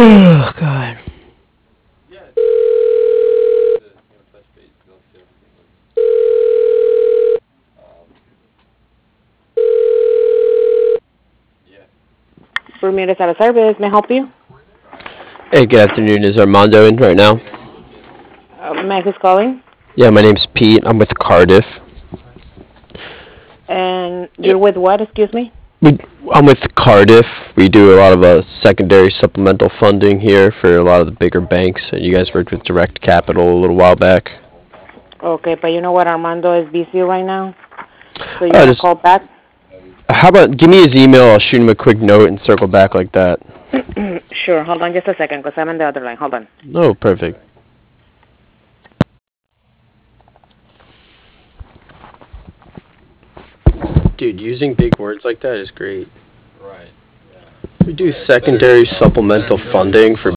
Oh, God. Bermuda's out of service. May I help you? Hey, good afternoon. Is Armando in right now? Mac is calling. Yeah, my name's Pete. I'm with Cardiff. And you're with what? Excuse me. We, I'm with Cardiff. We do a lot of secondary supplemental funding here for a lot of the bigger banks. And you guys worked with Direct Capital a little while back. Okay, but you know what? Armando is busy right now. So you want to Just call back? how about give me his email? I'll shoot him a quick note and circle back like that. Sure. Hold on just a second because I'm on the other line. Hold on. Oh, perfect. Dude, using big words like that is great. We do secondary supplemental funding for